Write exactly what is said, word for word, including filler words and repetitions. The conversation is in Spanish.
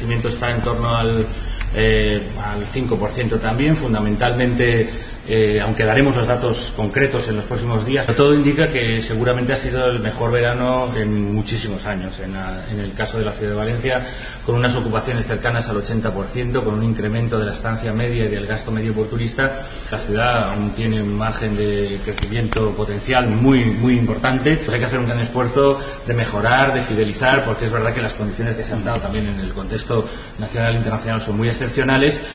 crecimiento está en torno al, eh, al cinco por ciento también, fundamentalmente, eh, aunque daremos los datos concretos en los próximos días. Todo indica que seguramente ha sido el mejor verano en muchísimos años. En, la, en el caso de la ciudad de Valencia, con unas ocupaciones cercanas al ochenta por ciento, con un incremento de la estancia media y del gasto medio por turista, la ciudad aún tiene un margen de crecimiento potencial muy, muy importante. Pues hay que hacer un gran esfuerzo de mejorar, de fidelizar, porque es verdad que las condiciones que se han dado también en el contexto nacional e internacional son muy excepcionales.